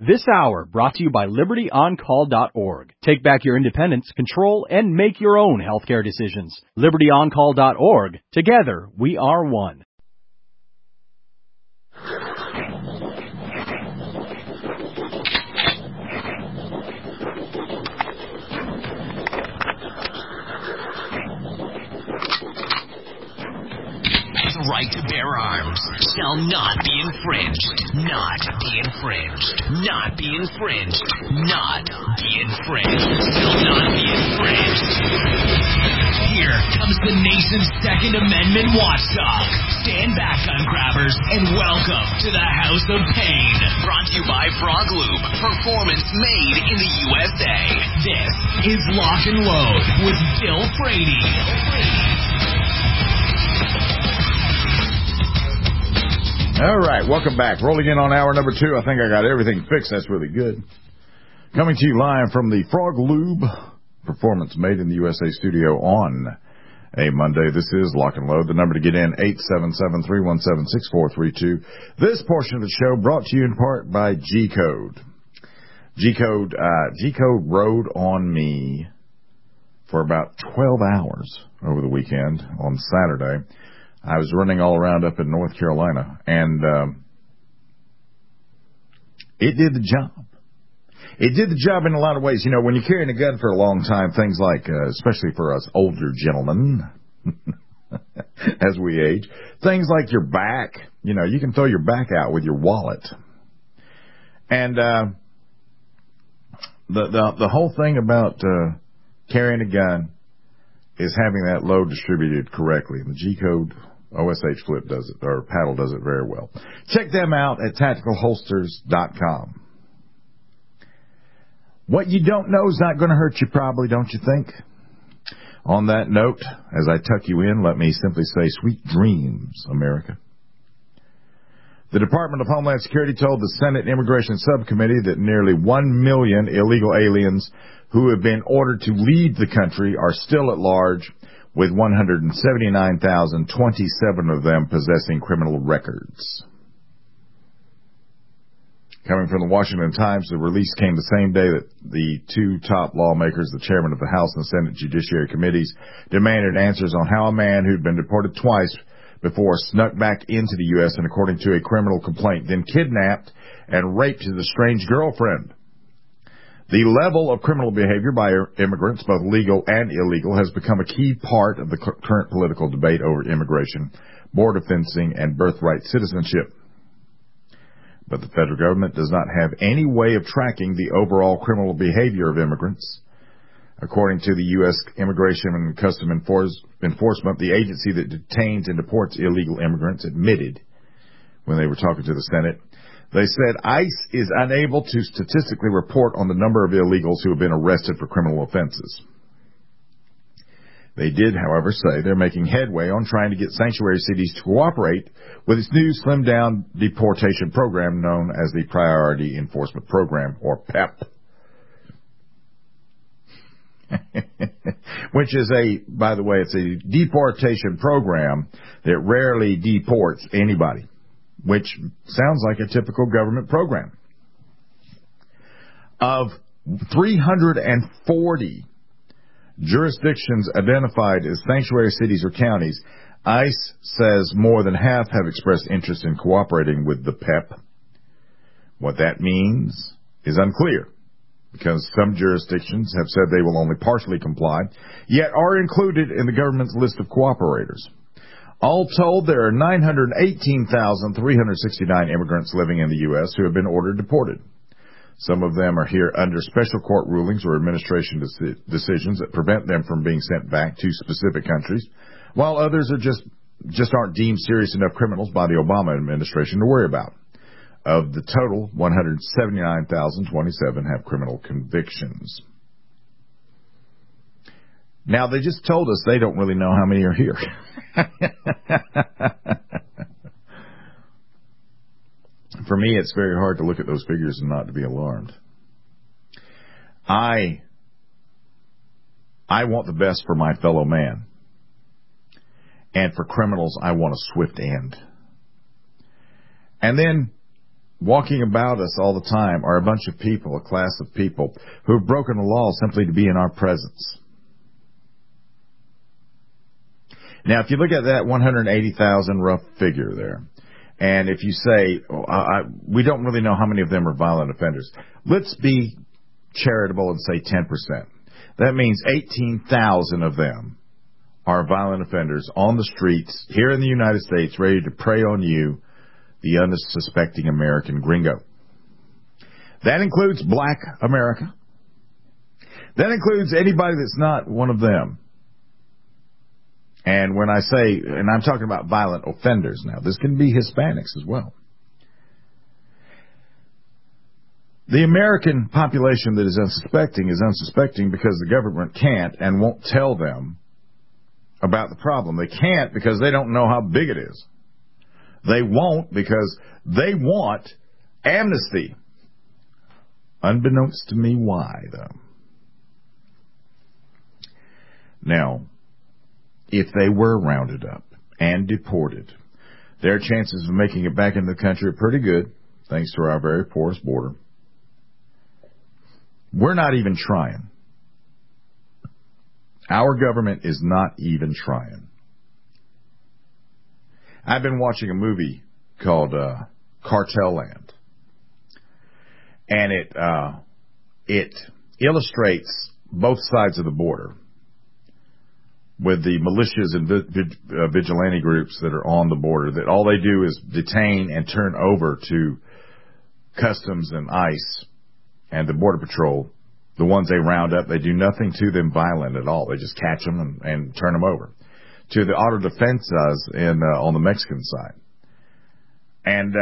This hour brought to you by LibertyOnCall.org. Take back your independence, control, and make your own healthcare decisions. LibertyOnCall.org. Together, we are one. The right to bear arms shall not be infringed. Not be infringed. Not be infringed. Not be infringed. Shall not be infringed. Here comes the nation's Second Amendment watchdog. Stand back, gun grabbers, and welcome to the House of Pain. Brought to you by Frog Lube. Performance made in the USA. This is Lock and Load with Bill Frady. All right, welcome back. Rolling in on hour number 2. I think I got everything fixed. That's really good. Coming to you live from the Frog Lube Performance Made in the USA studio on a Monday. This is Lock and Load. The number to get in, 877-317-6432. This portion of the show brought to you in part by G-Code. G-Code rode on me for about 12 hours over the weekend on Saturday. I was running all around up in North Carolina, and it did the job. It did the job in a lot of ways. You know, when you're carrying a gun for a long time, things like, especially for us older gentlemen, as we age, things like your back, you know, you can throw your back out with your wallet. And the whole thing about carrying a gun is having that load distributed correctly. The G-Code OSH Flip does it, or Paddle does it very well. Check them out at tacticalholsters.com. What you don't know is not going to hurt you probably, don't you think? On that note, as I tuck you in, let me simply say, sweet dreams, America. The Department of Homeland Security told the Senate Immigration Subcommittee that nearly 1 million illegal aliens who have been ordered to leave the country are still at large, with 179,027 of them possessing criminal records. Coming from the Washington Times, the release came the same day that the two top lawmakers, the chairman of the House and Senate Judiciary Committees, demanded answers on how a man who'd been deported twice before snuck back into the U.S. and, according to a criminal complaint, then kidnapped and raped his estranged girlfriend. The level of criminal behavior by immigrants, both legal and illegal, has become a key part of the current political debate over immigration, border fencing, and birthright citizenship. But the federal government does not have any way of tracking the overall criminal behavior of immigrants. According to the U.S. Immigration and Customs Enforcement, the agency that detains and deports illegal immigrants admitted, when they were talking to the Senate, they said ICE is unable to statistically report on the number of illegals who have been arrested for criminal offenses. They did, however, say they're making headway on trying to get sanctuary cities to cooperate with its new slimmed-down deportation program known as the Priority Enforcement Program, or PEP. Which is by the way, it's a deportation program that rarely deports anybody, which sounds like a typical government program. Of 340 jurisdictions identified as sanctuary cities or counties, ICE says more than half have expressed interest in cooperating with the PEP. What that means is unclear, because some jurisdictions have said they will only partially comply, yet are included in the government's list of cooperators. All told, there are 918,369 immigrants living in the U.S. who have been ordered deported. Some of them are here under special court rulings or administration decisions that prevent them from being sent back to specific countries, while others are just aren't deemed serious enough criminals by the Obama administration to worry about. Of the total, 179,027 have criminal convictions. Now, they just told us they don't really know how many are here. For me, it's very hard to look at those figures and not to be alarmed. I want the best for my fellow man. And for criminals, I want a swift end. And then walking about us all the time are a bunch of people, a class of people, who have broken the law simply to be in our presence. Now, if you look at that 180,000 rough figure there, and if you say, we don't really know how many of them are violent offenders, let's be charitable and say 10%. That means 18,000 of them are violent offenders on the streets here in the United States, ready to prey on you, the unsuspecting American gringo. That includes black America. That includes anybody that's not one of them. And when I say, and I'm talking about violent offenders now, this can be Hispanics as well. The American population that is unsuspecting because the government can't and won't tell them about the problem. They can't because they don't know how big it is. They won't because they want amnesty. Unbeknownst to me, why, though? Now, if they were rounded up and deported, their chances of making it back into the country are pretty good, thanks to our very porous border. We're not even trying. Our government is not even trying. I've been watching a movie called Cartel Land, and it illustrates both sides of the border with the militias and vigilante groups that are on the border, that all they do is detain and turn over to Customs and ICE and the Border Patrol. The ones they round up, they do nothing to them violent at all. They just catch them and turn them over to the auto defensas on the Mexican side. And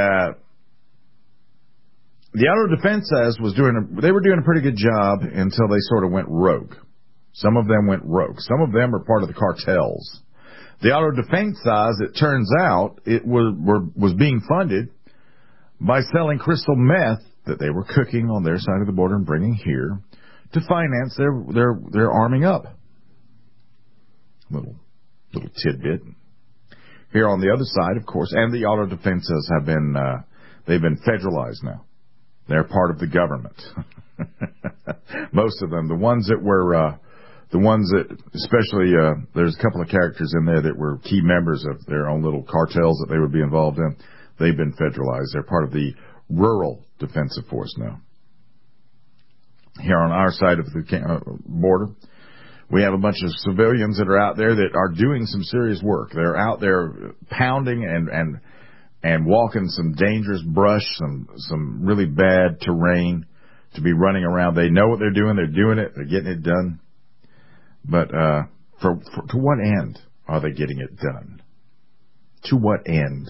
the auto defensas they were doing a pretty good job until they sort of went rogue. Some of them went rogue. Some of them are part of the cartels. The auto defensas, it turns out, it was being funded by selling crystal meth that they were cooking on their side of the border and bringing here to finance their arming up. Little tidbit. Here on the other side, of course, and the auto defensas have been they've been federalized now. They're part of the government. Most of them, the ones that especially there's a couple of characters in there that were key members of their own little cartels that they would be involved in. They've been federalized. They're part of the Rural Defensive Force now. Here on our side of the border, we have a bunch of civilians that are out there that are doing some serious work. They're out there pounding and walking some dangerous brush, some really bad terrain to be running around. They know what they're doing. They're doing it. They're getting it done. But to what end are they getting it done? To what end?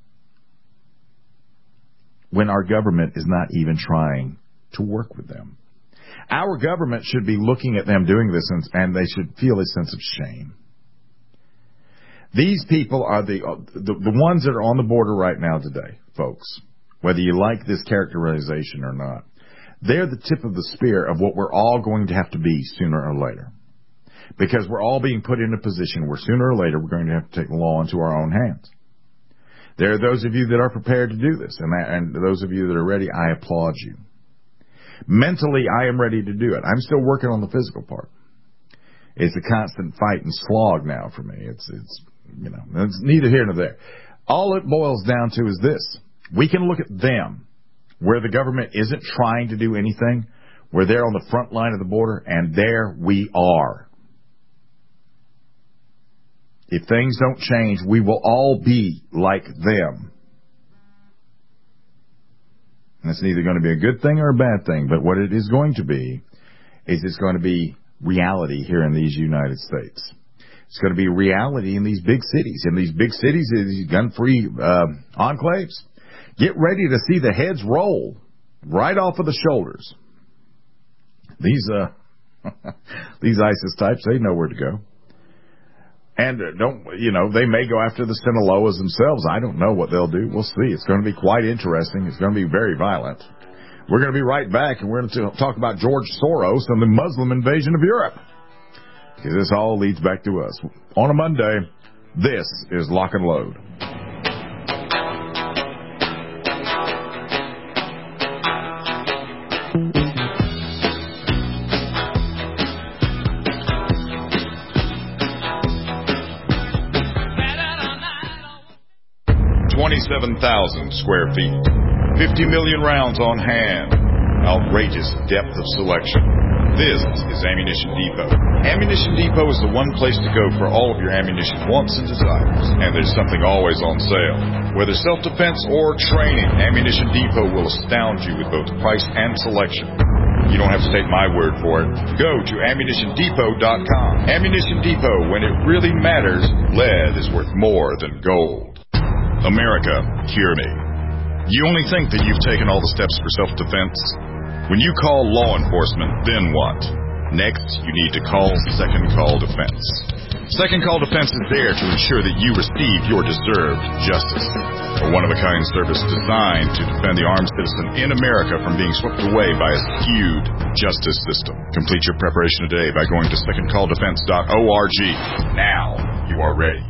When our government is not even trying to work with them. Our government should be looking at them doing this, and they should feel a sense of shame. These people are the ones that are on the border right now today, folks, whether you like this characterization or not. They're the tip of the spear of what we're all going to have to be sooner or later. Because we're all being put in a position where sooner or later we're going to have to take the law into our own hands. There are those of you that are prepared to do this, and those of you that are ready, I applaud you. Mentally, I am ready to do it. I'm still working on the physical part. It's a constant fight and slog now for me. It's neither here nor there. All it boils down to is this. We can look at them, where the government isn't trying to do anything, where they're on the front line of the border, and there we are. If things don't change, we will all be like them. And it's neither going to be a good thing or a bad thing, but what it is going to be is it's going to be reality here in these United States. It's going to be reality in these big cities. In these big cities, these gun-free enclaves. Get ready to see the heads roll right off of the shoulders. These ISIS types, they know where to go. And they may go after the Sinaloas themselves. I don't know what they'll do. We'll see. It's going to be quite interesting. It's going to be very violent. We're going to be right back, and we're going to talk about George Soros and the Muslim invasion of Europe. Because this all leads back to us. On a Monday, this is Lock and Load. 27,000 square feet. 50 million rounds on hand. Outrageous depth of selection. This is Ammunition Depot. Ammunition Depot is the one place to go for all of your ammunition wants and desires. And there's something always on sale. Whether self-defense or training, Ammunition Depot will astound you with both price and selection. You don't have to take my word for it. Go to AmmunitionDepot.com. Ammunition Depot, when it really matters, lead is worth more than gold. America, hear me. You only think that you've taken all the steps for self-defense? When you call law enforcement, then what? Next, you need to call Second Call Defense. Second Call Defense is there to ensure that you receive your deserved justice. A one-of-a-kind service designed to defend the armed citizen in America from being swept away by a skewed justice system. Complete your preparation today by going to secondcalldefense.org. Now you are ready.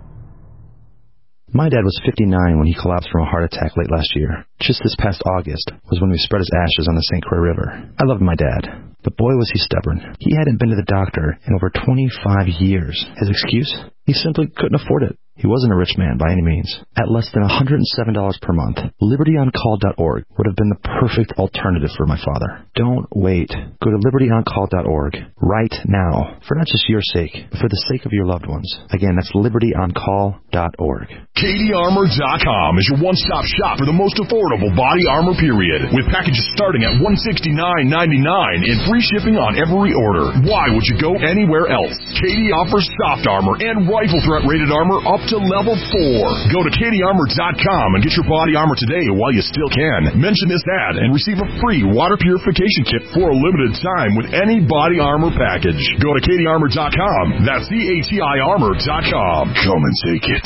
My dad was 59 when he collapsed from a heart attack late last year. Just this past August was when we spread his ashes on the St. Croix River. I loved my dad, but boy was he stubborn. He hadn't been to the doctor in over 25 years. His excuse? He simply couldn't afford it. He wasn't a rich man by any means. At less than $107 per month, LibertyOnCall.org would have been the perfect alternative for my father. Don't wait. Go to LibertyOnCall.org right now, for not just your sake, but for the sake of your loved ones. Again, that's LibertyOnCall.org. KDArmor.com is your one-stop shop for the most affordable body armor period, with packages starting at $169.99 and free shipping on every order. Why would you go anywhere else? KD offers soft armor and rifle threat rated armor up to level 4. Go to KDArmor.com and get your body armor today while you still can. Mention this ad and receive a free water purification kit for a limited time with any body armor package. Go to KDArmor.com. That's CATI Armor.com. Come and take it.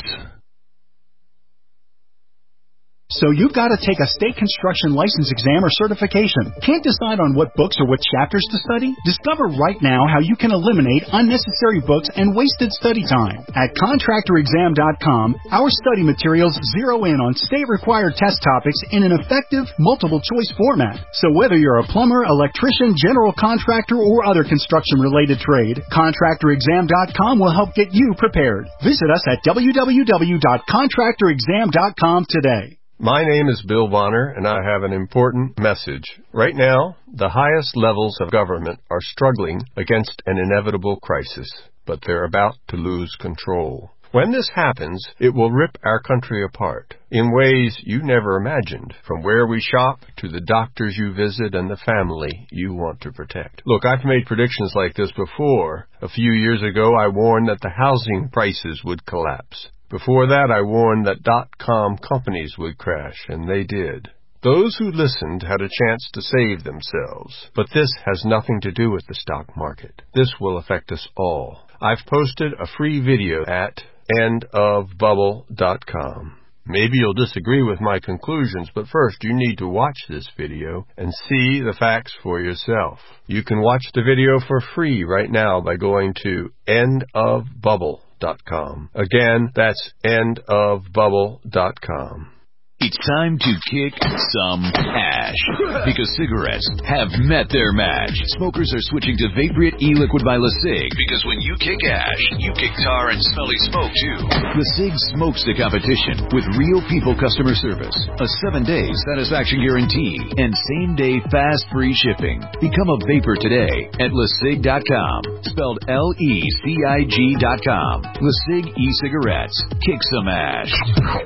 So you've got to take a state construction license exam or certification. Can't decide on what books or what chapters to study? Discover right now how you can eliminate unnecessary books and wasted study time. At ContractorExam.com, our study materials zero in on state-required test topics in an effective, multiple-choice format. So whether you're a plumber, electrician, general contractor, or other construction-related trade, ContractorExam.com will help get you prepared. Visit us at www.ContractorExam.com today. My name is Bill Bonner, and I have an important message. Right now, the highest levels of government are struggling against an inevitable crisis, but they're about to lose control. When this happens, it will rip our country apart in ways you never imagined, from where we shop to the doctors you visit and the family you want to protect. Look, I've made predictions like this before. A few years ago, I warned that the housing prices would collapse. Before that, I warned that .com companies would crash, and they did. Those who listened had a chance to save themselves. But this has nothing to do with the stock market. This will affect us all. I've posted a free video at endofbubble.com. Maybe you'll disagree with my conclusions, but first you need to watch this video and see the facts for yourself. You can watch the video for free right now by going to endofbubble.com. Again, that's endofbubble.com. It's time to kick some ash, because cigarettes have met their match. Smokers are switching to Vaporite e-liquid by LeSig, because when you kick ash, you kick tar and smelly smoke too. LeSig smokes the competition with real people customer service, a 7-day satisfaction guarantee, and same-day fast free shipping. Become a vapor today at LeSig.com, spelled LECIG.com. LeSig e-cigarettes. Kick some ash.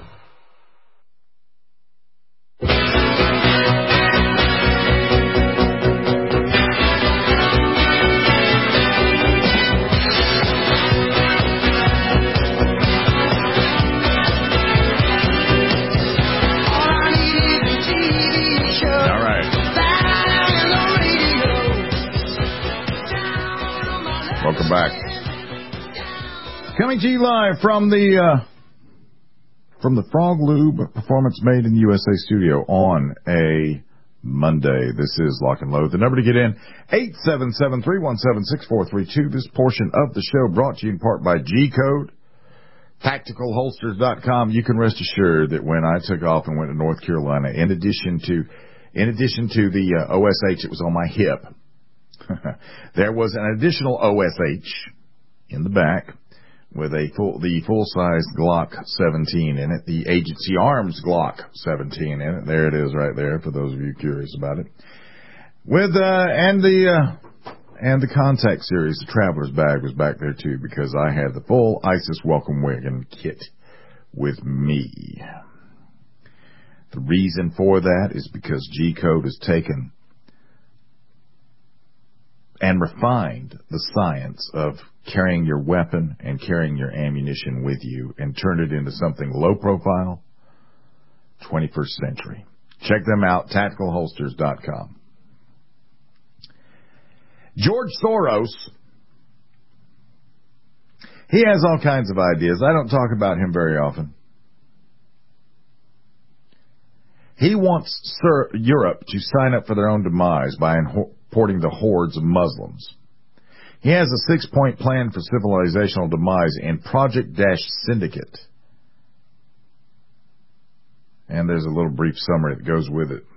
Welcome back. Coming to you live from the Frog Lube Performance Made in USA studio on a Monday. This is Lock and Load. The number to get in, 877-317-6432. This portion of the show brought to you in part by G-Code. TacticalHolsters.com. You can rest assured that when I took off and went to North Carolina, in addition to the OSH, it was on my hip. There was an additional OSH in the back with the full-size Glock 17 in it, the Agency Arms Glock 17 in it. There it is right there for those of you curious about it. With and the Contact series, the Traveler's Bag was back there too, because I had the full ISIS welcome wagon kit with me. The reason for that is because G-Code has taken and refined the science of carrying your weapon and carrying your ammunition with you and turned it into something low profile, 21st century. Check them out, tacticalholsters.com. George Soros, he has all kinds of ideas. I don't talk about him very often. He wants Europe to sign up for their own demise by importing the hordes of Muslims. He has a 6-point plan for civilizational demise in Project Syndicate. And there's a little brief summary that goes with it.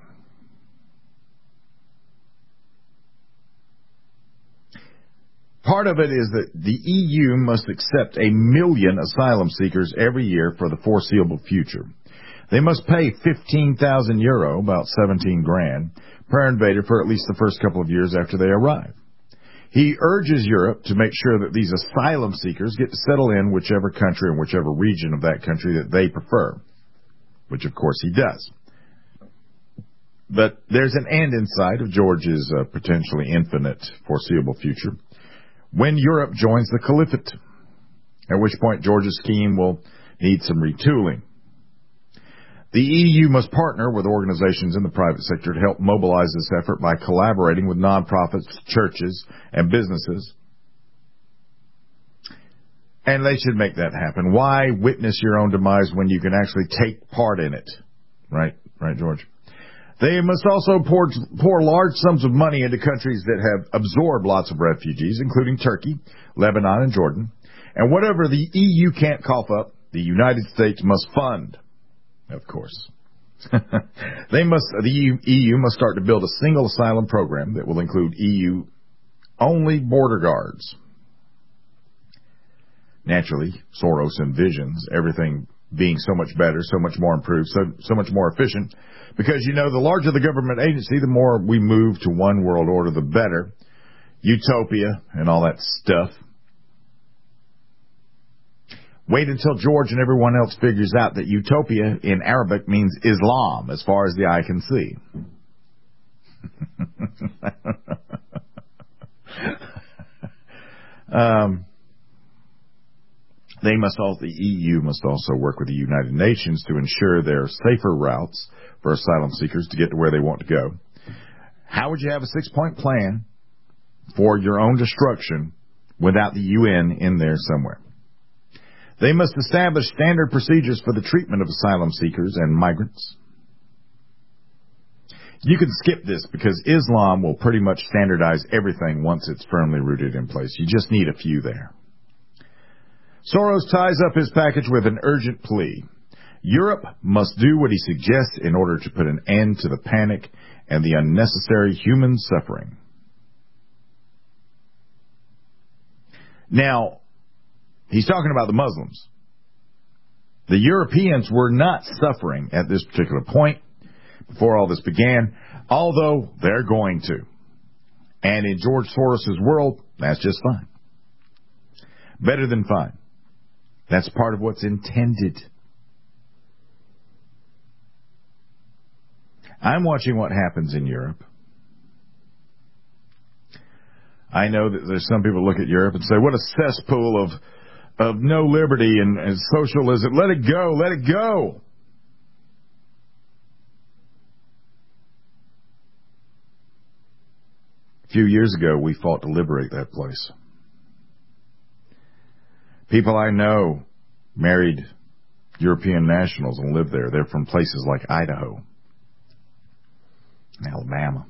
Part of it is that the EU must accept 1 million asylum seekers every year for the foreseeable future. They must pay €15,000, about 17 grand, per invader for at least the first couple of years after they arrive. He urges Europe to make sure that these asylum seekers get to settle in whichever country and whichever region of that country that they prefer, which of course he does. But there's an end in sight of George's potentially infinite foreseeable future when Europe joins the Caliphate, at which point George's scheme will need some retooling. The EU must partner with organizations in the private sector to help mobilize this effort by collaborating with nonprofits, churches, and businesses. And they should make that happen. Why witness your own demise when you can actually take part in it? Right, George? They must also pour large sums of money into countries that have absorbed lots of refugees, including Turkey, Lebanon, and Jordan. And whatever the EU can't cough up, the United States must fund. Of course. The EU must start to build a single asylum program that will include EU-only border guards. Naturally, Soros envisions everything being so much better, so much more improved, so much more efficient, because, the larger the government agency, the more we move to one world order, the better. Utopia and all that stuff. Wait until George and everyone else figures out that utopia in Arabic means Islam, as far as the eye can see. The EU must also work with the United Nations to ensure there are safer routes for asylum seekers to get to where they want to go. How would you have a 6-point plan for your own destruction without the UN in there somewhere? They must establish standard procedures for the treatment of asylum seekers and migrants. You can skip this because Islam will pretty much standardize everything once it's firmly rooted in place. You just need a few there. Soros ties up his package with an urgent plea. Europe must do what he suggests in order to put an end to the panic and the unnecessary human suffering. Now, he's talking about the Muslims. The Europeans were not suffering at this particular point before all this began, although they're going to. And in George Soros' world, that's just fine. Better than fine. That's part of what's intended. I'm watching what happens in Europe. I know that there's some people look at Europe and say, what a cesspool of no liberty and socialism. Let it go. Let it go. A few years ago, we fought to liberate that place. People I know married European nationals and lived there. They're from places like Idaho and Alabama.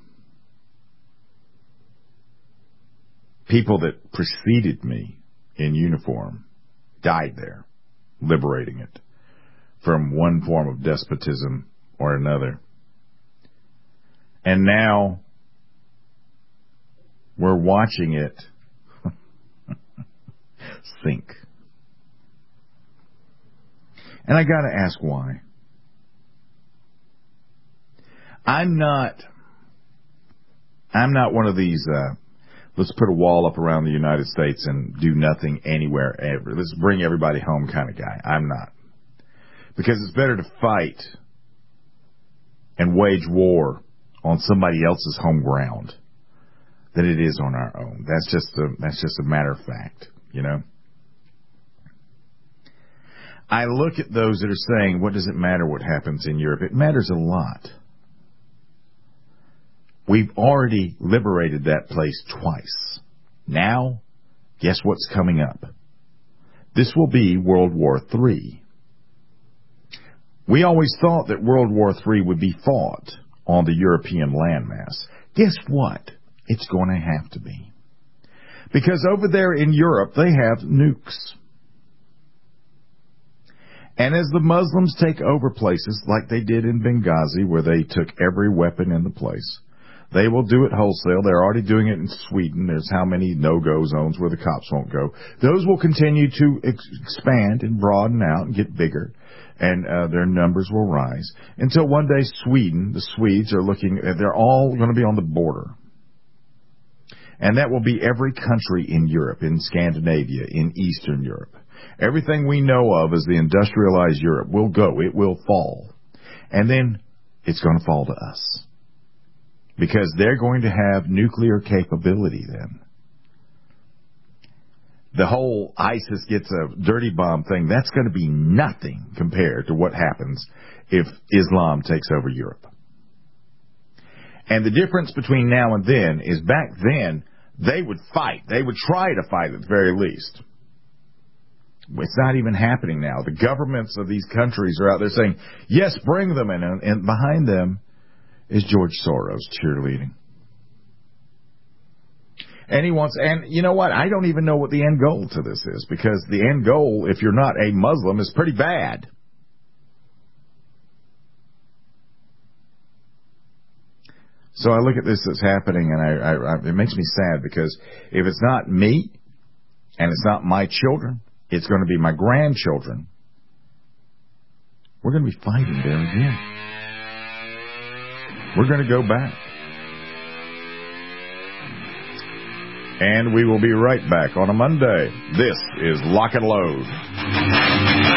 People that preceded me in uniform died there, liberating it from one form of despotism or another. And now we're watching it sink. And I got to ask why. I'm not one of these, let's put a wall up around the United States and do nothing anywhere ever. Let's bring everybody home kind of guy. I'm not. Because it's better to fight and wage war on somebody else's home ground than it is on our own. That's just a matter of fact, you know. I look at those that are saying, what does it matter what happens in Europe? It matters a lot. We've already liberated that place twice. Now, guess what's coming up? This will be World War III. We always thought that World War III would be fought on the European landmass. Guess what? It's going to have to be. Because over there in Europe, they have nukes. And as the Muslims take over places like they did in Benghazi, where they took every weapon in the place, they will do it wholesale. They're already doing it in Sweden. There's how many no-go zones where the cops won't go. Those will continue to expand and broaden out and get bigger, and their numbers will rise until one day Sweden, the Swedes are looking, they're all going to be on the border. And that will be every country in Europe, in Scandinavia, in Eastern Europe. Everything we know of as the industrialized Europe will go. It will fall. And then it's going to fall to us. Because they're going to have nuclear capability then. The whole ISIS gets a dirty bomb thing, that's going to be nothing compared to what happens if Islam takes over Europe. And the difference between now and then is back then, they would fight. They would try to fight at the very least. It's not even happening now. The governments of these countries are out there saying, yes, bring them in. And behind them is George Soros cheerleading. And he wants, and you know what? I don't even know what the end goal to this is, because the end goal, if you're not a Muslim, is pretty bad. So I look at this that's happening, and it makes me sad, because if it's not me, and it's not my children, it's going to be my grandchildren. We're going to be fighting there again. We're going to go back. And we will be right back on a Monday. This is Lock and Load.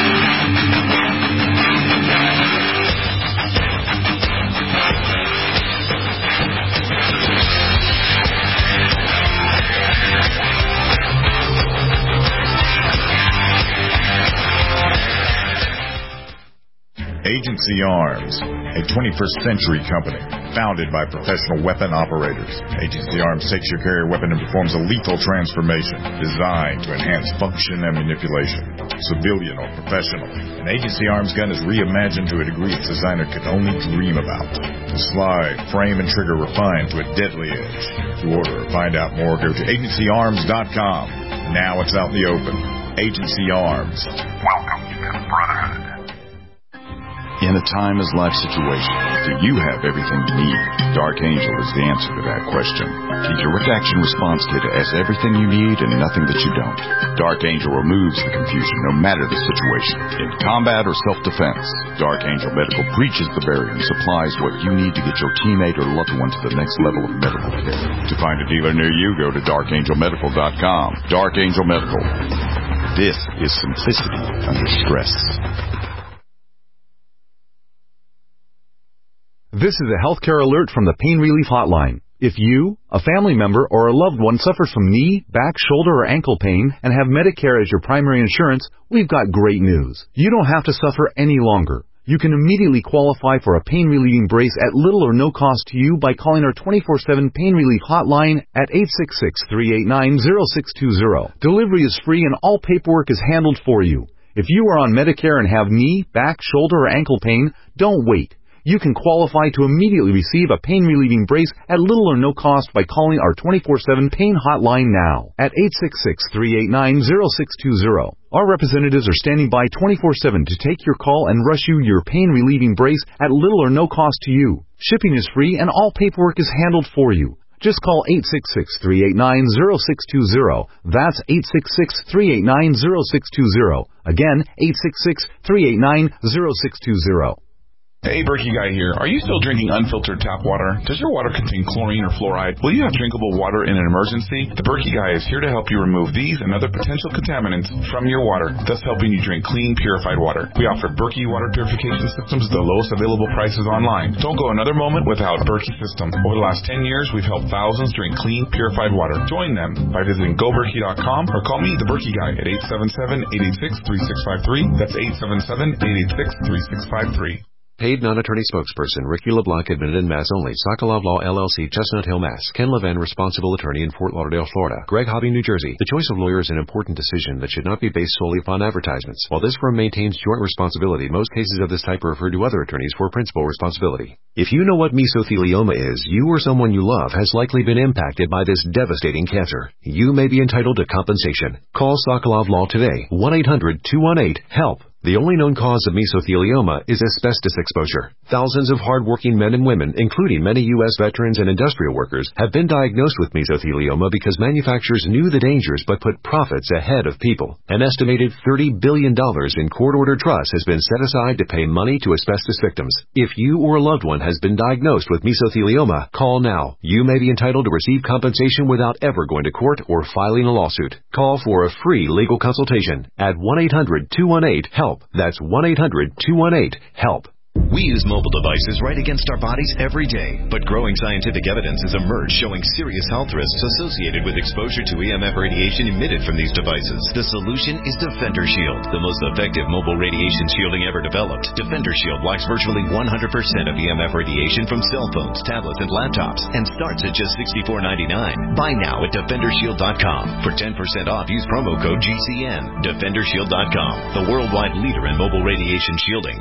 Agency Arms, a 21st century company founded by professional weapon operators. Agency Arms takes your carrier weapon and performs a lethal transformation designed to enhance function and manipulation. Civilian or professional, an Agency Arms gun is reimagined to a degree its designer could only dream about. The slide, frame, and trigger refined to a deadly edge. To order or find out more, go to agencyarms.com. Now it's out in the open. Agency Arms. Welcome to the Brotherhood. In a timeless life situation, do you have everything you need? Dark Angel is the answer to that question. The Direct Action Response Kit has everything you need and nothing that you don't. Dark Angel removes the confusion no matter the situation. In combat or self-defense, Dark Angel Medical breaches the barrier and supplies what you need to get your teammate or loved one to the next level of medical care. To find a dealer near you, go to darkangelmedical.com. Dark Angel Medical. This is simplicity under stress. This is a healthcare alert from the Pain Relief Hotline. If you, a family member, or a loved one suffers from knee, back, shoulder, or ankle pain and have Medicare as your primary insurance, we've got great news. You don't have to suffer any longer. You can immediately qualify for a pain-relieving brace at little or no cost to you by calling our 24/7 Pain Relief Hotline at 866-389-0620. Delivery is free and all paperwork is handled for you. If you are on Medicare and have knee, back, shoulder, or ankle pain, don't wait. You can qualify to immediately receive a pain-relieving brace at little or no cost by calling our 24/7 Pain Hotline now at 866-389-0620. Our representatives are standing by 24/7 to take your call and rush you your pain-relieving brace at little or no cost to you. Shipping is free and all paperwork is handled for you. Just call 866-389-0620. That's 866-389-0620. Again, 866-389-0620. Hey, Berkey Guy here. Are you still drinking unfiltered tap water? Does your water contain chlorine or fluoride? Will you have drinkable water in an emergency? The Berkey Guy is here to help you remove these and other potential contaminants from your water, thus helping you drink clean, purified water. We offer Berkey water purification systems at the lowest available prices online. Don't go another moment without Berkey system. Over the last 10 years, we've helped thousands drink clean, purified water. Join them by visiting GoBerkey.com or call me, the Berkey Guy, at 877-886-3653. That's 877-886-3653. Paid non-attorney spokesperson Ricky LeBlanc, admitted in Mass only. Sokolov Law, LLC, Chestnut Hill, Mass. Ken Levin, responsible attorney in Fort Lauderdale, Florida. Greg Hobby, New Jersey. The choice of lawyer is an important decision that should not be based solely upon advertisements. While this firm maintains joint responsibility, most cases of this type are referred to other attorneys for principal responsibility. If you know what mesothelioma is, you or someone you love has likely been impacted by this devastating cancer. You may be entitled to compensation. Call Sokolov Law today. 1-800-218-HELP. The only known cause of mesothelioma is asbestos exposure. Thousands of hard-working men and women, including many U.S. veterans and industrial workers, have been diagnosed with mesothelioma because manufacturers knew the dangers but put profits ahead of people. An estimated $30 billion in court-ordered trust has been set aside to pay money to asbestos victims. If you or a loved one has been diagnosed with mesothelioma, call now. You may be entitled to receive compensation without ever going to court or filing a lawsuit. Call for a free legal consultation at 1-800-218-HELP. That's 1-800-218-HELP. We use mobile devices right against our bodies every day, but growing scientific evidence has emerged showing serious health risks associated with exposure to EMF radiation emitted from these devices. The solution is Defender Shield, the most effective mobile radiation shielding ever developed. Defender Shield blocks virtually 100% of EMF radiation from cell phones, tablets, and laptops, and starts at just $64.99. Buy now at DefenderShield.com. For 10% off, use promo code GCN. DefenderShield.com, the worldwide leader in mobile radiation shielding.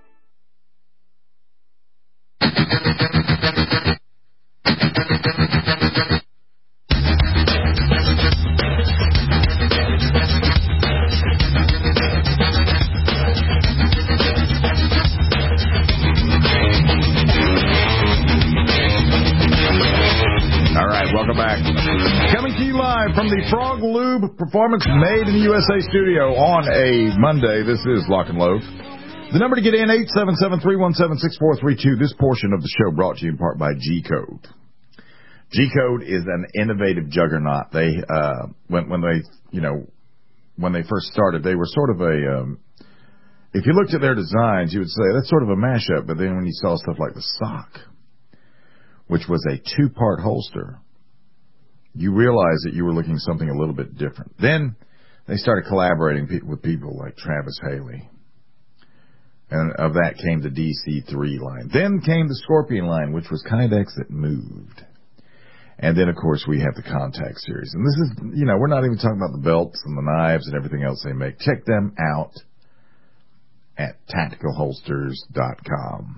All right, welcome back. Coming to you live from the Frog Lube Performance Made in the USA studio on a Monday. This is Lock and Load. The number to get in, 877-317-6432. This portion of the show brought to you in part by G-Code. G-Code is an innovative juggernaut. They, when they first started, they were sort of a, if you looked at their designs, you would say that's sort of a mashup, but then when you saw stuff like the sock, which was a two-part holster, you realized that you were looking at something a little bit different. Then they started collaborating with people like Travis Haley. And of that came the DC-3 line. Then came the Scorpion line, which was Kydex that moved. And then, of course, we have the Contact series. And this is, we're not even talking about the belts and the knives and everything else they make. Check them out at tacticalholsters.com.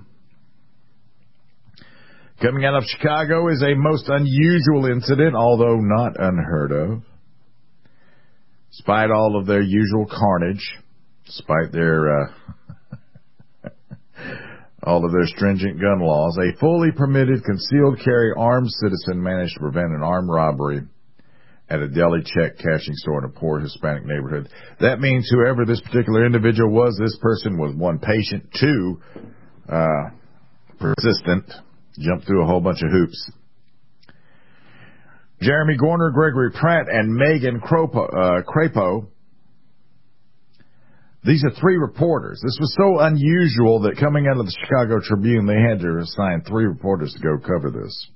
Coming out of Chicago is a most unusual incident, although not unheard of. Despite all of their usual carnage, despite their all of their stringent gun laws, a fully permitted concealed carry armed citizen managed to prevent an armed robbery at a deli check cashing store in a poor Hispanic neighborhood. That means whoever this particular individual was, this person was one, patient, two, persistent, jumped through a whole bunch of hoops. Jeremy Gorner, Gregory Pratt, and Megan Crapo. These are three reporters. This was so unusual that coming out of the Chicago Tribune, they had to assign three reporters to go cover this.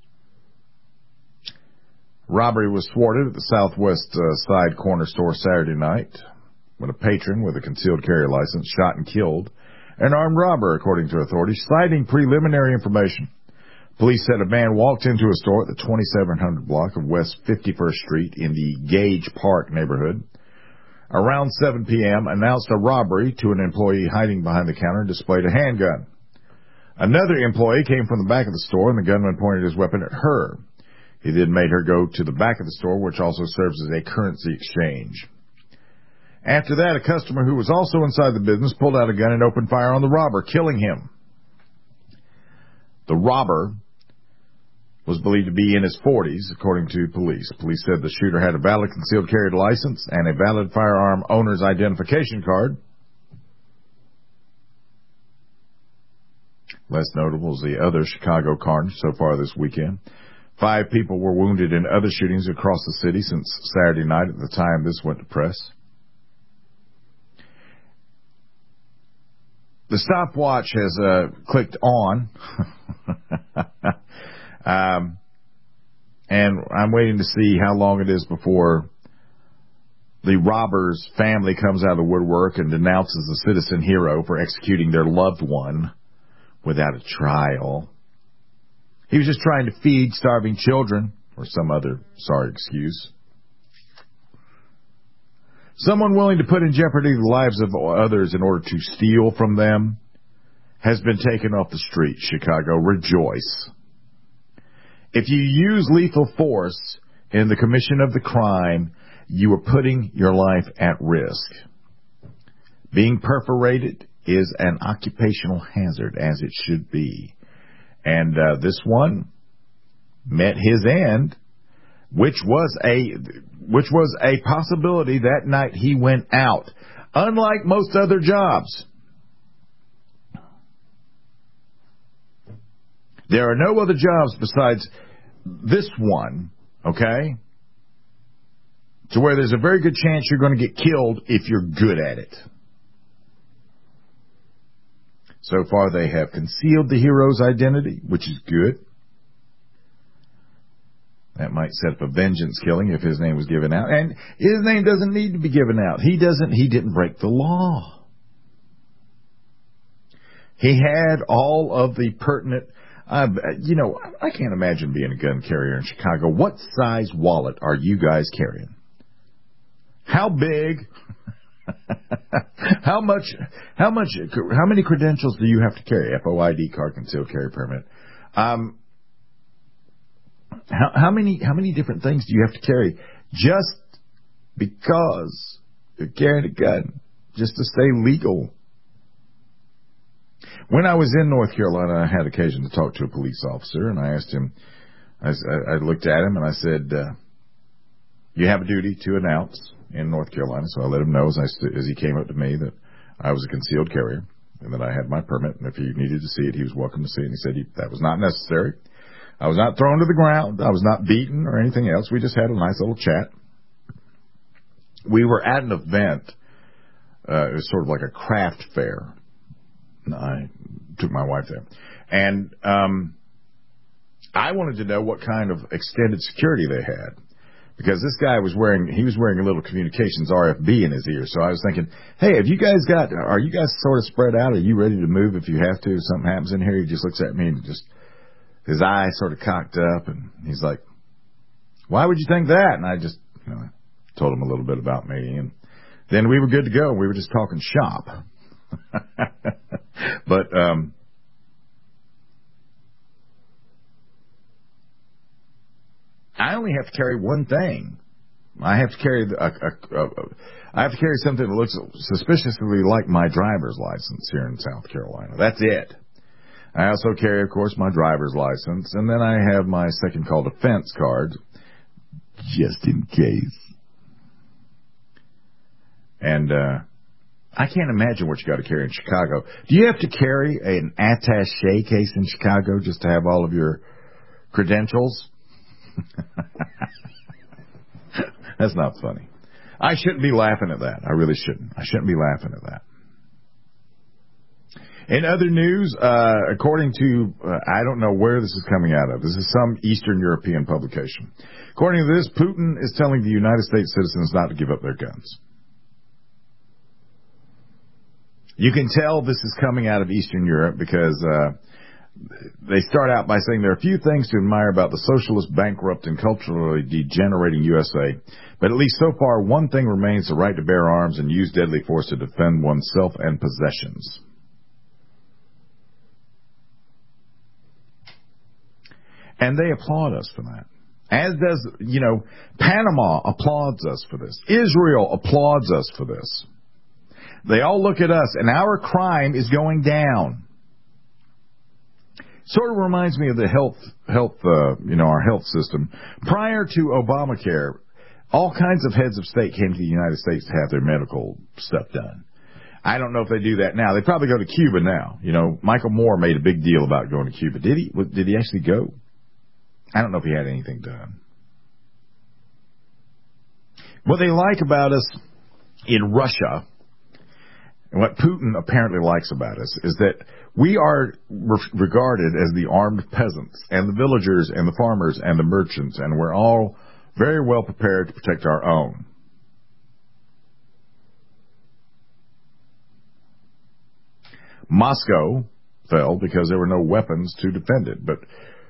Robbery was thwarted at the Southwest Side Corner Store Saturday night when a patron with a concealed carry license shot and killed an armed robber, according to authorities, citing preliminary information. Police said a man walked into a store at the 2700 block of West 51st Street in the Gage Park neighborhood. Around 7 p.m., announced a robbery to an employee hiding behind the counter and displayed a handgun. Another employee came from the back of the store, and the gunman pointed his weapon at her. He then made her go to the back of the store, which also serves as a currency exchange. After that, a customer who was also inside the business pulled out a gun and opened fire on the robber, killing him. The robber was believed to be in his 40s, according to police. Police said the shooter had a valid concealed carry license and a valid firearm owner's identification card. Less notable is the other Chicago carnage so far this weekend. 5 people were wounded in other shootings across the city since Saturday night at the time this went to press. The stopwatch has clicked on, and I'm waiting to see how long it is before the robber's family comes out of the woodwork and denounces a citizen hero for executing their loved one without a trial. He was just trying to feed starving children, or some other sorry excuse. Someone willing to put in jeopardy the lives of others in order to steal from them has been taken off the street. Chicago, rejoice. If you use lethal force in the commission of the crime, you are putting your life at risk. Being perforated is an occupational hazard, as it should be. And this one met his end, which was a possibility that night he went out. Unlike most other jobs, there are no other jobs besides this one, okay, to where there's a very good chance you're going to get killed if you're good at it. So far, they have concealed the hero's identity, which is good. That might set up a vengeance killing if his name was given out. And his name doesn't need to be given out. He didn't break the law. He had all of the pertinent, I can't imagine being a gun carrier in Chicago. What size wallet are you guys carrying? How big? How many credentials do you have to carry? FOID card, concealed carry permit. How many different things do you have to carry just because you're carrying a gun, just to stay legal? When I was in North Carolina, I had occasion to talk to a police officer, and I asked him, I looked at him and I said, you have a duty to announce in North Carolina. So I let him know as he came up to me that I was a concealed carrier and that I had my permit, and if he needed to see it, he was welcome to see it. And he said that was not necessary. I was not thrown to the ground. I was not beaten or anything else. We just had a nice little chat. We were at an event. It was sort of like a craft fair. I took my wife there. And I wanted to know what kind of extended security they had. Because this guy was wearing a little communications RFB in his ear. So I was thinking, hey, are you guys sort of spread out? Are you ready to move if you have to? If something happens in here, he just looks at me and his eye sort of cocked up, and he's like, why would you think that? And I just, told him a little bit about me, and then we were good to go. We were just talking shop. But, I only have to carry one thing. I have to carry something that looks suspiciously like my driver's license here in South Carolina. That's it. I also carry, of course, my driver's license, and then I have my second call defense card, just in case. And I can't imagine what you got to carry in Chicago. Do you have to carry an attaché case in Chicago just to have all of your credentials? That's not funny. I shouldn't be laughing at that. I really shouldn't. I shouldn't be laughing at that. In other news, according to, I don't know where this is coming out of. This is some Eastern European publication. According to this, Putin is telling the United States citizens not to give up their guns. You can tell this is coming out of Eastern Europe because they start out by saying there are a few things to admire about the socialist, bankrupt, and culturally degenerating USA. But at least so far, one thing remains: the right to bear arms and use deadly force to defend oneself and possessions. And they applaud us for that. As does, Panama applauds us for this. Israel applauds us for this. They all look at us, and our crime is going down. Sort of reminds me of the our health system. Prior to Obamacare, all kinds of heads of state came to the United States to have their medical stuff done. I don't know if they do that now. They probably go to Cuba now. You know, Michael Moore made a big deal about going to Cuba. Did he? Did he actually go? I don't know if he had anything done. What they like about us in Russia, and what Putin apparently likes about us, is that we are regarded as the armed peasants and the villagers and the farmers and the merchants, and we're all very well prepared to protect our own. Moscow fell because there were no weapons to defend it, but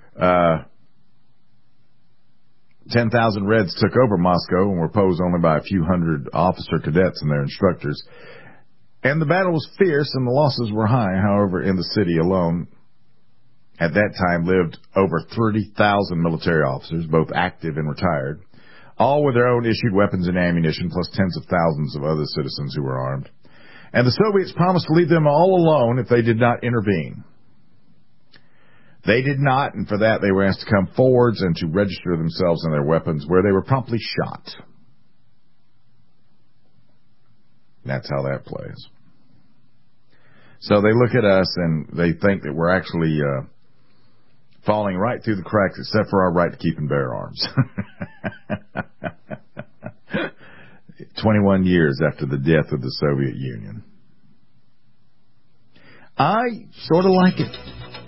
10,000 Reds took over Moscow and were opposed only by a few hundred officer cadets and their instructors. And the battle was fierce and the losses were high. However, in the city alone, at that time lived over 30,000 military officers, both active and retired, all with their own issued weapons and ammunition, plus tens of thousands of other citizens who were armed. And the Soviets promised to leave them all alone if they did not intervene. They did not, and for that they were asked to come forwards and to register themselves and their weapons, where they were promptly shot. That's how that plays. So they look at us and they think that we're actually falling right through the cracks, except for our right to keep and bear arms. 21 years after the death of the Soviet Union. I sort of like it.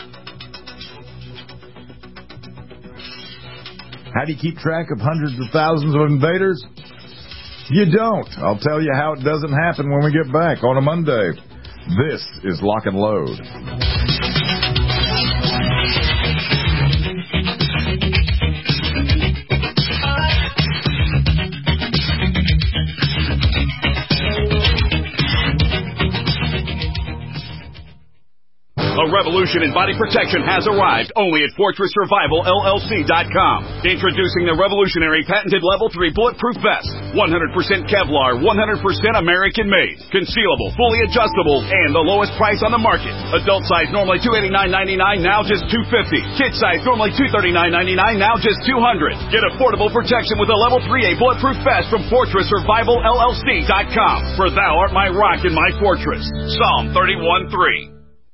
How do you keep track of hundreds of thousands of invaders? You don't. I'll tell you how it doesn't happen when we get back on a Monday. This is Lock and Load. A revolution in body protection has arrived only at FortressSurvivalLLC.com. Introducing the revolutionary patented Level 3 Bulletproof Vest. 100% Kevlar, 100% American-made. Concealable, fully adjustable, and the lowest price on the market. Adult size normally $289.99, now just $250. Kid size normally $239.99, now just $200. Get affordable protection with a Level 3A Bulletproof Vest from FortressSurvivalLLC.com. For thou art my rock and my fortress. Psalm 31:3.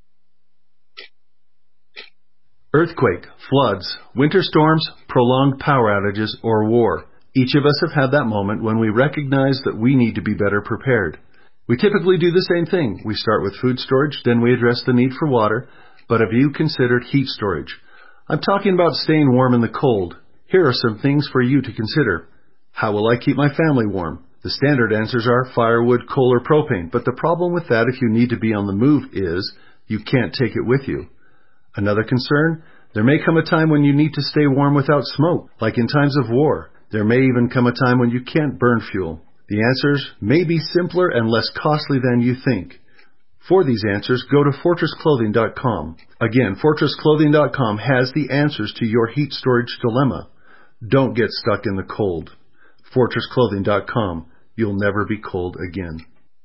Earthquake, floods, winter storms, prolonged power outages, or war. Each of us have had that moment when we recognize that we need to be better prepared. We typically do the same thing. We start with food storage, then we address the need for water. But have you considered heat storage? I'm talking about staying warm in the cold. Here are some things for you to consider. How will I keep my family warm? The standard answers are firewood, coal, or propane. But the problem with that if you need to be on the move is you can't take it with you. Another concern, there may come a time when you need to stay warm without smoke, like in times of war. There may even come a time when you can't burn fuel. The answers may be simpler and less costly than you think. For these answers, go to FortressClothing.com. Again, FortressClothing.com has the answers to your heat storage dilemma. Don't get stuck in the cold. FortressClothing.com. You'll never be cold again.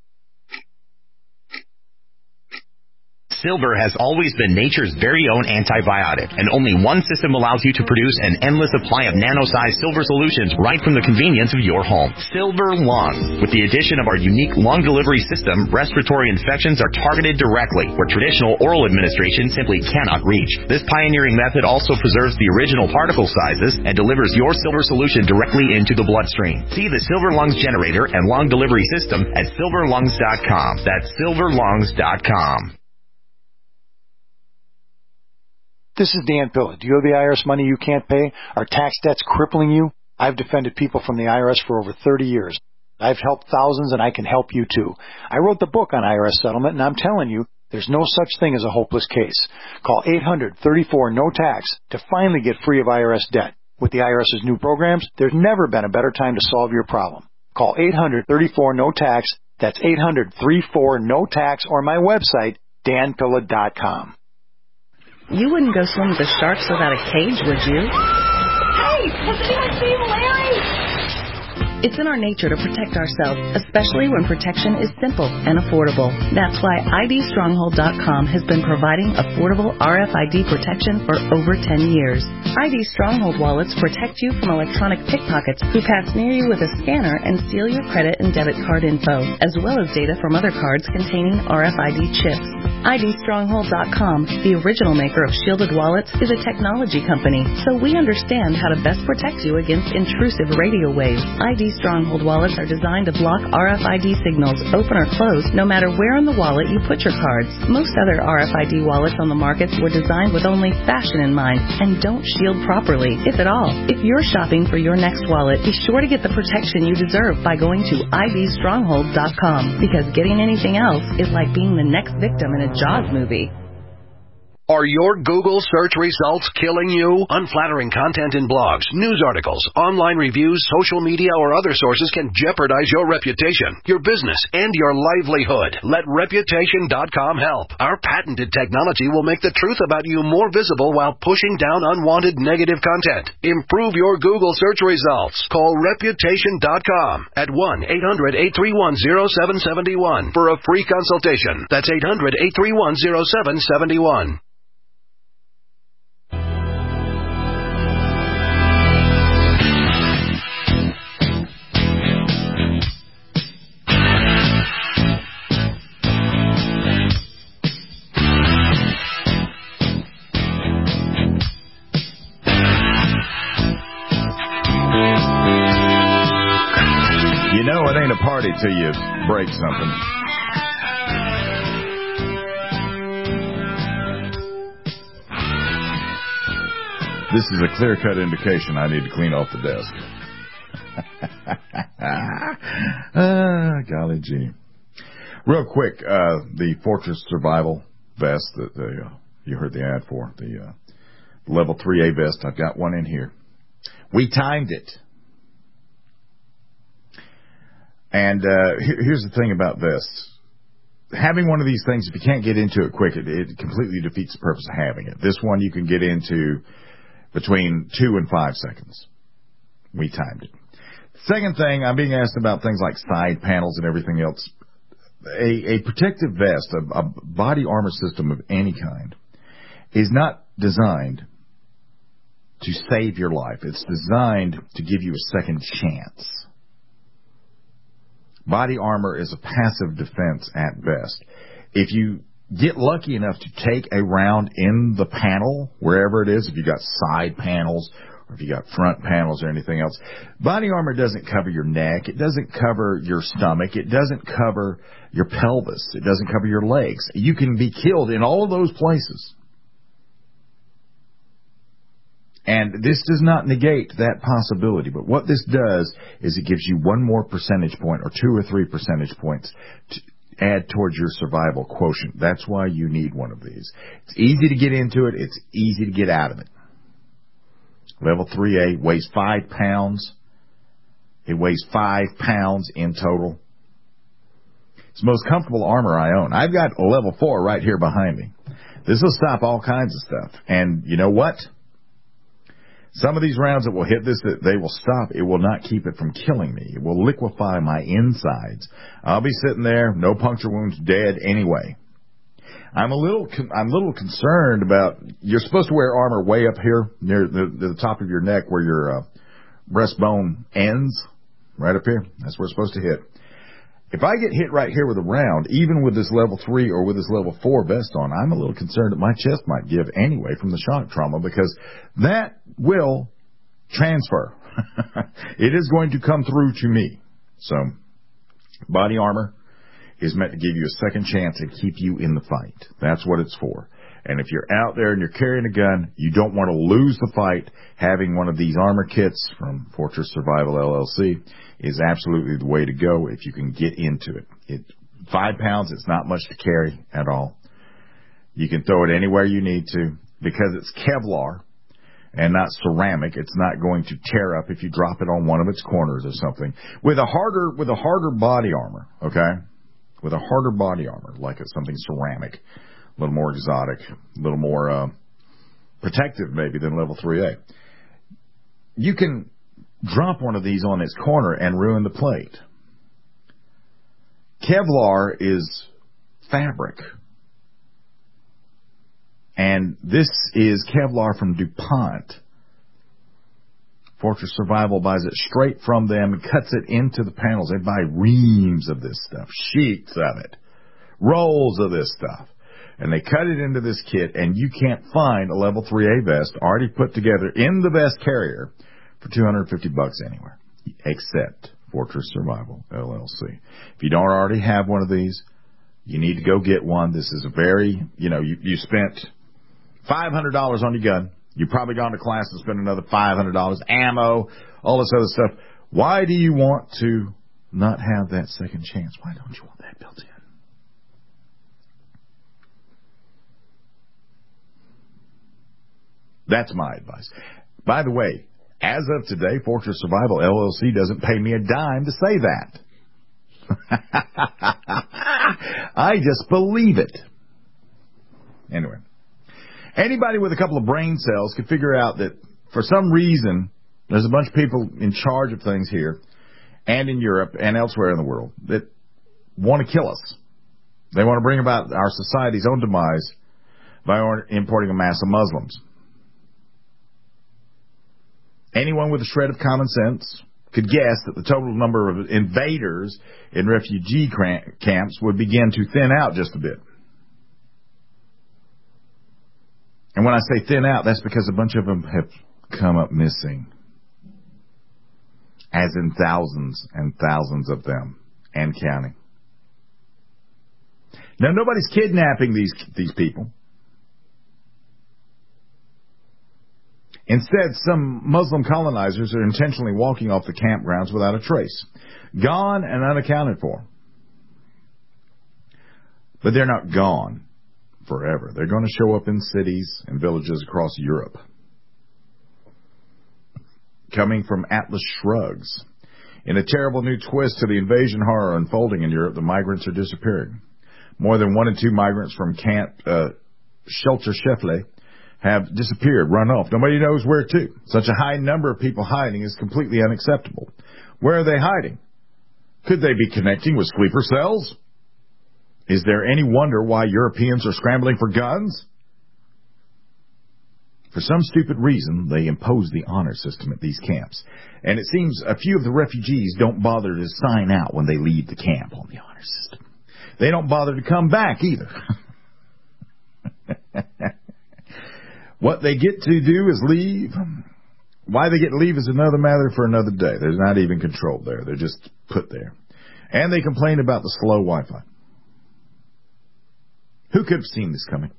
Silver has always been nature's very own antibiotic, and only one system allows you to produce an endless supply of nano-sized silver solutions right from the convenience of your home. Silver Lungs. With the addition of our unique lung delivery system, respiratory infections are targeted directly, where traditional oral administration simply cannot reach. This pioneering method also preserves the original particle sizes and delivers your silver solution directly into the bloodstream. See the Silver Lungs generator and lung delivery system at silverlungs.com. That's silverlungs.com. This is Dan Pilla. Do you owe the IRS money you can't pay? Are tax debts crippling you? I've defended people from the IRS for over 30 years. I've helped thousands, and I can help you too. I wrote the book on IRS settlement, and I'm telling you, there's no such thing as a hopeless case. Call 800-34-NO-TAX to finally get free of IRS debt. With the IRS's new programs, there's never been a better time to solve your problem. Call 800-34-NO-TAX. That's 800-34-NO-TAX, or my website, danpilla.com. You wouldn't go swim with the sharks without a cage, would you? Hey, has anyone seen Larry? It's in our nature to protect ourselves, especially when protection is simple and affordable. That's why IDStronghold.com has been providing affordable RFID protection for over 10 years. ID Stronghold wallets protect you from electronic pickpockets who pass near you with a scanner and steal your credit and debit card info, as well as data from other cards containing RFID chips. IDStronghold.com, the original maker of shielded wallets, is a technology company, so we understand how to best protect you against intrusive radio waves. ID Stronghold wallets are designed to block RFID signals, open or close, no matter where in the wallet you put your cards. Most other RFID wallets on the market were designed with only fashion in mind and don't shield properly, if at all. If you're shopping for your next wallet, be sure to get the protection you deserve by going to IDStronghold.com, because getting anything else is like being the next victim in a Jaws movie. Are your Google search results killing you? Unflattering content in blogs, news articles, online reviews, social media, or other sources can jeopardize your reputation, your business, and your livelihood. Let Reputation.com help. Our patented technology will make the truth about you more visible while pushing down unwanted negative content. Improve your Google search results. Call Reputation.com at 1-800-831-0771 for a free consultation. That's 800-831-0771. You know it ain't a party till you break something. This is a clear-cut indication I need to clean off the desk. Golly gee. Real quick, the Fortress Survival vest that you heard the ad for, the level 3A vest, I've got one in here. We timed it. And here's the thing about this. Having one of these things, if you can't get into it quick, it completely defeats the purpose of having it. This one you can get into between 2 and 5 seconds. We timed it. Second thing, I'm being asked about things like side panels and everything else. A protective vest, a body armor system of any kind, is not designed to save your life. It's designed to give you a second chance. Body armor is a passive defense at best. If you get lucky enough to take a round in the panel, wherever it is, if you got side panels or if you got front panels or anything else, body armor doesn't cover your neck. It doesn't cover your stomach. It doesn't cover your pelvis. It doesn't cover your legs. You can be killed in all of those places. And this does not negate that possibility, but what this does is it gives you one more percentage point or 2 or 3 percentage points to add towards your survival quotient. That's why you need one of these. It's easy to get into it. It's easy to get out of it. Level 3A weighs 5 pounds. It weighs 5 pounds in total. It's the most comfortable armor I own. I've got a level 4 right here behind me. This will stop all kinds of stuff. And you know what? Some of these rounds that will hit this, they will stop. It will not keep it from killing me. It will liquefy my insides. I'll be sitting there, no puncture wounds, dead anyway. I'm a little concerned about, you're supposed to wear armor way up here near the top of your neck where your breastbone ends, right up here. That's where it's supposed to hit. If I get hit right here with a round, even with this level 3 or with this level 4 vest on, I'm a little concerned that my chest might give anyway from the shock trauma, because that will transfer. It is going to come through to me. So, body armor is meant to give you a second chance and keep you in the fight. That's what it's for. And if you're out there and you're carrying a gun, you don't want to lose the fight. Having one of these armor kits from Fortress Survival LLC is absolutely the way to go if you can get into it. 5 pounds, it's not much to carry at all. You can throw it anywhere you need to. Because it's Kevlar and not ceramic, it's not going to tear up if you drop it on one of its corners or something. With a harder body armor, okay? With a harder body armor, like it's something ceramic, a little more exotic, a little more protective maybe than level 3A. You can drop one of these on its corner and ruin the plate. Kevlar is fabric. And this is Kevlar from DuPont. Fortress Survival buys it straight from them and cuts it into the panels. They buy reams of this stuff, sheets of it, rolls of this stuff. And they cut it into this kit, and you can't find a level 3A vest already put together in the vest carrier for $250 anywhere, except Fortress Survival, LLC. If you don't already have one of these, you need to go get one. This is a very, you spent $500 on your gun. You've probably gone to class and spent another $500, ammo, all this other stuff. Why do you want to not have that second chance? Why don't you want that built in? That's my advice. By the way, as of today, Fortress Survival LLC doesn't pay me a dime to say that. I just believe it. Anyway, anybody with a couple of brain cells could figure out that for some reason there's a bunch of people in charge of things here and in Europe and elsewhere in the world that want to kill us. They want to bring about our society's own demise by importing a mass of Muslims. Anyone with a shred of common sense could guess that the total number of invaders in refugee camps would begin to thin out just a bit. And when I say thin out, that's because a bunch of them have come up missing. As in thousands and thousands of them, and counting. Now, nobody's kidnapping these people. Instead, some Muslim colonizers are intentionally walking off the campgrounds without a trace. Gone and unaccounted for. But they're not gone forever. They're going to show up in cities and villages across Europe. Coming from Atlas Shrugs. In a terrible new twist to the invasion horror unfolding in Europe, the migrants are disappearing. More than 1 in 2 migrants from Camp Shelter Scheffle have disappeared, run off. Nobody knows where to. Such a high number of people hiding is completely unacceptable. Where are they hiding? Could they be connecting with sleeper cells? Is there any wonder why Europeans are scrambling for guns? For some stupid reason, they impose the honor system at these camps. And it seems a few of the refugees don't bother to sign out when they leave the camp on the honor system. They don't bother to come back either. What they get to do is leave. Why they get to leave is another matter for another day. They're not even controlled there. They're just put there. And they complain about the slow Wi-Fi. Who could have seen this coming?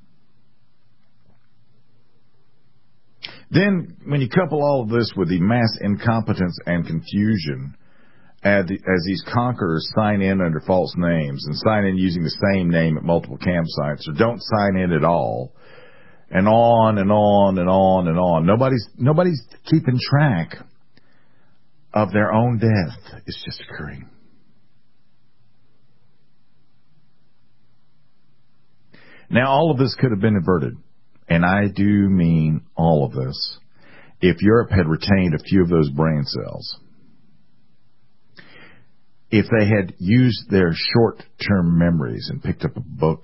Then, when you couple all of this with the mass incompetence and confusion as these conquerors sign in under false names and sign in using the same name at multiple campsites or don't sign in at all, and on and on and on and on. Nobody's keeping track of their own death. It's just occurring. Now, all of this could have been averted, and I do mean all of this, if Europe had retained a few of those brain cells. If they had used their short-term memories and picked up a book.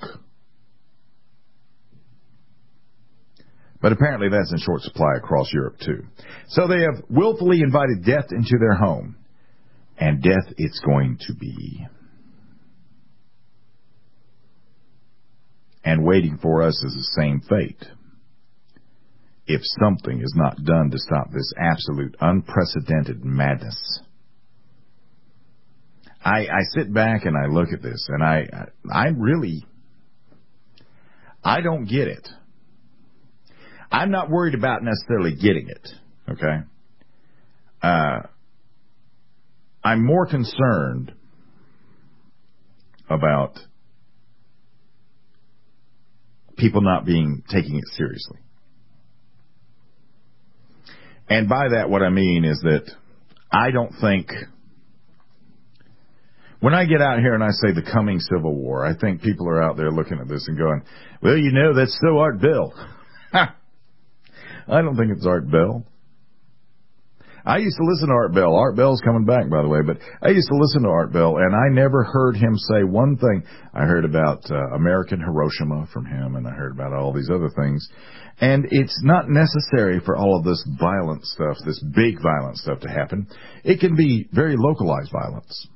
But apparently that's in short supply across Europe, too. So they have willfully invited death into their home. And death it's going to be. And waiting for us is the same fate. If something is not done to stop this absolute unprecedented madness. I sit back and I look at this, and I don't get it. I'm not worried about necessarily getting it, okay? I'm more concerned about people not taking it seriously. And by that, what I mean is that I don't think, when I get out here and I say the coming Civil War, I think people are out there looking at this and going, well, that's so Art Bell. I don't think it's Art Bell. I used to listen to Art Bell. Art Bell's coming back, by the way, but I used to listen to Art Bell, and I never heard him say one thing. I heard about American Hiroshima from him, and I heard about all these other things. And it's not necessary for all of this violent stuff, this big violent stuff to happen. It can be very localized violence.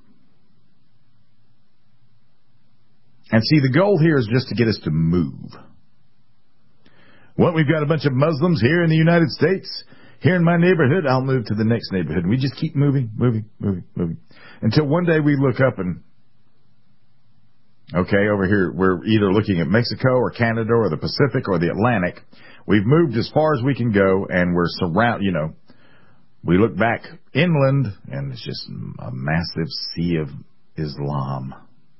And see, the goal here is just to get us to move. Well, we've got a bunch of Muslims here in the United States. Here in my neighborhood, I'll move to the next neighborhood. And we just keep moving. Until one day we look up and, okay, over here, we're either looking at Mexico or Canada or the Pacific or the Atlantic. We've moved as far as we can go, and we're surrounded, we look back inland, and it's just a massive sea of Islam.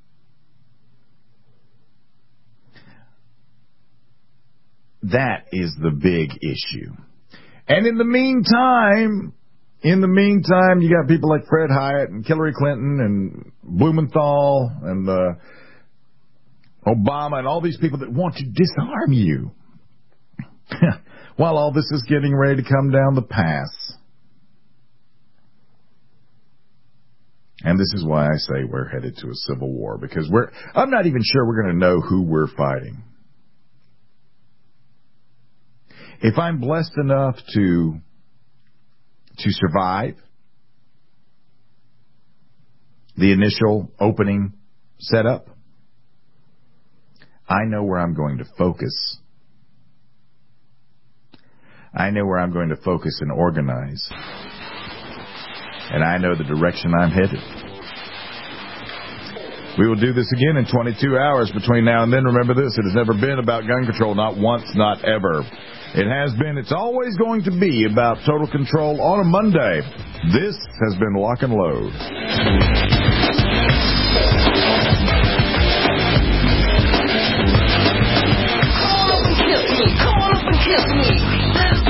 That is the big issue. And in the meantime, you got people like Fred Hyatt and Hillary Clinton and Blumenthal and Obama and all these people that want to disarm you while all this is getting ready to come down the pass. And this is why I say we're headed to a civil war, because I'm not even sure we're going to know who we're fighting. If I'm blessed enough to survive the initial opening setup, I know where I'm going to focus. I know where I'm going to focus and organize. And I know the direction I'm headed. We will do this again in 22 hours between now and then. Remember this, it has never been about gun control, not once, not ever. It has been, it's always going to be about total control on a Monday. This has been Lock and Load. Come on up and kiss me.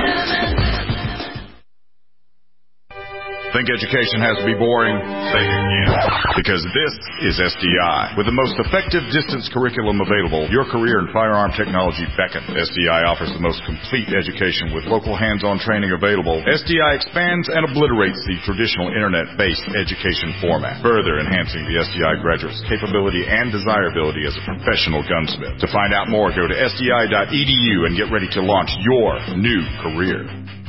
Think education has to be boring? Say it again. Because this is SDI. With the most effective distance curriculum available, your career in firearm technology beckons. SDI offers the most complete education with local hands-on training available. SDI expands and obliterates the traditional internet-based education format, further enhancing the SDI graduate's capability and desirability as a professional gunsmith. To find out more, go to sdi.edu and get ready to launch your new career.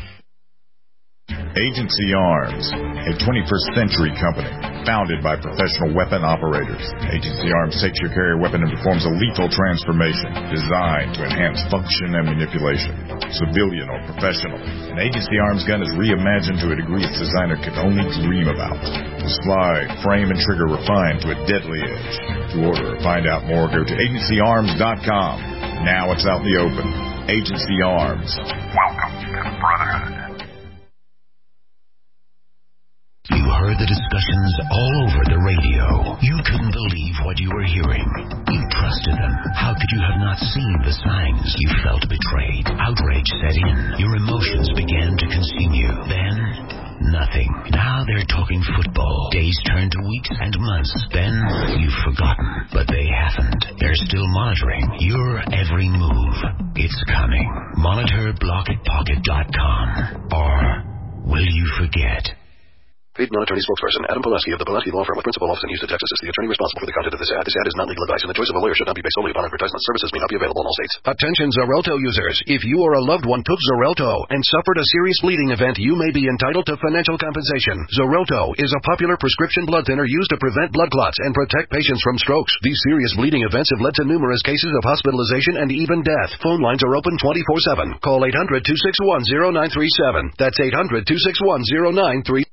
Agency Arms, a 21st century company founded by professional weapon operators. Agency Arms takes your carrier weapon and performs a lethal transformation designed to enhance function and manipulation, civilian or professional. An Agency Arms gun is reimagined to a degree its designer could only dream about. The slide, frame, and trigger refined to a deadly edge. To order or find out more, go to agencyarms.com. Now it's out in the open. Agency Arms. Welcome to the Brotherhood. You heard the discussions all over the radio. You couldn't believe what you were hearing. You trusted them. How could you have not seen the signs? You felt betrayed. Outrage set in. Your emotions began to consume you. Then, nothing. Now they're talking football. Days turn to weeks and months. Then, you've forgotten. But they haven't. They're still monitoring your every move. It's coming. Monitor blockitpocket.com. Or will you forget? Paid non-attorney spokesperson Adam Pulaski of the Pulaski Law Firm with principal office in Houston, Texas, is the attorney responsible for the content of this ad. This ad is not legal advice, and the choice of a lawyer should not be based solely upon advertisement. Services may not be available in all states. Attention Xarelto users. If you or a loved one took Xarelto and suffered a serious bleeding event, you may be entitled to financial compensation. Xarelto is a popular prescription blood thinner used to prevent blood clots and protect patients from strokes. These serious bleeding events have led to numerous cases of hospitalization and even death. Phone lines are open 24/7. Call 800-261-0937. That's 800-261-0937.